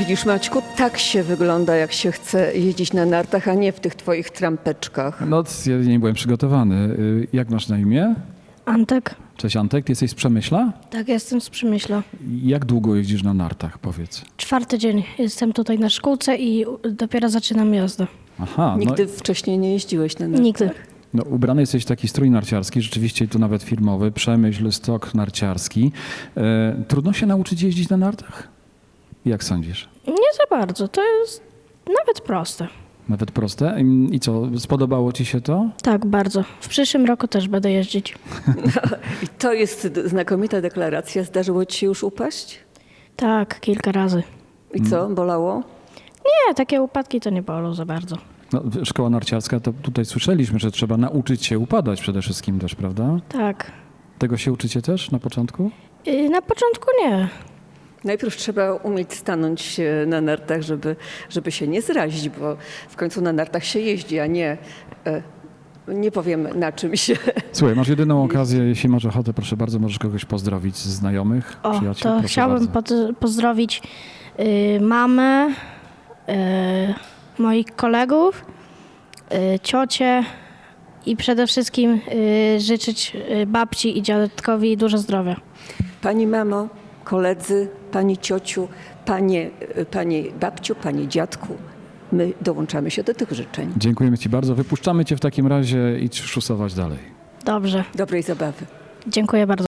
Widzisz, Maćku, tak się wygląda, jak się chce jeździć na nartach, a nie w tych twoich trampeczkach. No, ja nie byłem przygotowany. Jak masz na imię? Antek? Cześć Antek, ty jesteś z Przemyśla? Tak, jestem z Przemyśla. Jak długo jeździsz na nartach, powiedz? 4. dzień. Jestem tutaj na szkółce i dopiero zaczynam jazdę. Aha, Nigdy wcześniej nie jeździłeś na nartach? Nigdy. no ubrany jesteś w taki strój narciarski, rzeczywiście tu nawet firmowy, Przemyśl, stok narciarski. Trudno się nauczyć jeździć na nartach? Jak sądzisz? Nie za bardzo. To jest nawet proste. Nawet proste? I co, spodobało ci się to? Tak, bardzo. W przyszłym roku też będę jeździć. I to jest znakomita deklaracja. Zdarzyło ci się już upaść? Tak, kilka razy. I co, bolało? Nie, takie upadki to nie bolą za bardzo. No, szkoła narciarska, to tutaj słyszeliśmy, że trzeba nauczyć się upadać przede wszystkim też, prawda? Tak. Tego się uczycie też na początku? Na początku nie. Najpierw trzeba umieć stanąć na nartach, żeby się nie zrazić, bo w końcu na nartach się jeździ, a nie powiem na czym się. Słuchaj, masz jedyną okazję, jeśli masz ochotę, proszę bardzo, możesz kogoś pozdrowić z znajomych, O, przyjaciół. to Proszę chciałbym bardzo. pozdrowić mamę, moich kolegów, ciocię i przede wszystkim życzyć babci i dziadkowi dużo zdrowia. Pani mamo, koledzy, pani ciociu, panie babciu, panie dziadku, my dołączamy się do tych życzeń. Dziękujemy ci bardzo. Wypuszczamy cię w takim razie i szusować dalej. Dobrze. Dobrej zabawy. Dziękuję bardzo.